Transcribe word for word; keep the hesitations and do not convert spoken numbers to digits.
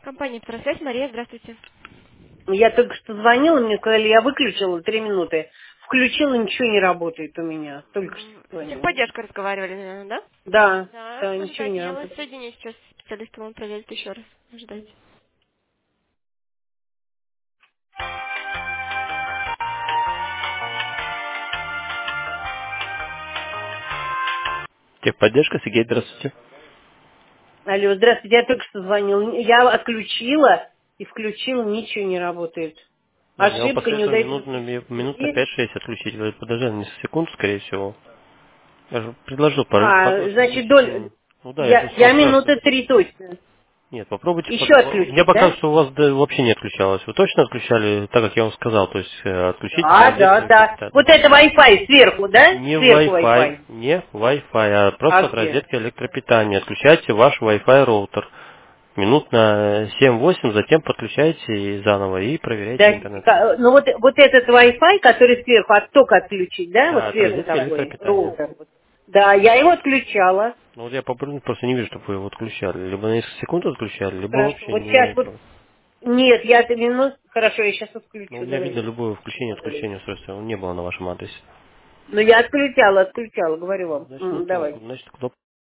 Компания «Просвязь», Мария, здравствуйте. Я только что звонила, мне сказали, я выключила три минуты. Включила, ничего не работает у меня. Только что М, С звонила. техподдержкой разговаривали, наверное, да? Да, Да, да, ничего не ожидайте, я вас работает. соединю сейчас с специалистом, он проверит еще раз. Ожидайте. Техподдержка, Сергей, здравствуйте. Алло, здравствуйте, я только что звонила. Я отключила и включила, ничего не работает. Ну, я вам Ошибка, посоветовал неудачно минут, на включить ми- минут на дверь. пять-шесть отключить. Вы подождали несколько секунд, скорее всего. Я же предложил пару, А, пару значит, десять доль... минут. Ну да, я же я, с я вас спрашиваю. минуты три точно. Нет, попробуйте. Еще под- Мне отключить, да? показывает, что у вас да, вообще не отключалось. Вы точно отключали, так как я вам сказал, то есть э, отключите Да, да, розетку да. электропитания. Вот это Wi-Fi сверху, да? Не Сверху Wi-Fi, Wi-Fi. не Wi-Fi, а А просто от где? розетки электропитания. Отключайте ваш Wi-Fi роутер. Минут на семь-восемь, затем подключайте и заново и проверяйте Да, интернет-связь. ка- ну вот, вот этот Wi-Fi, который сверху, от тока отключить, да, вот Да, от сверху розетки такой, электропитания. роутер. Вот. Да, я его отключала. Ну вот я попробую, просто не вижу, чтобы вы его отключали. Либо на несколько секунд отключали, либо Хорошо. вообще Вот не сейчас вот, имеете. нет, я это минут, хорошо, я сейчас Но у отключу, меня видно давайте. любое включение-отключение устройства. Не было на вашем адресе. Ну, я отключала, отключала, говорю вам. Значит, не М, то. давай. Значит, кто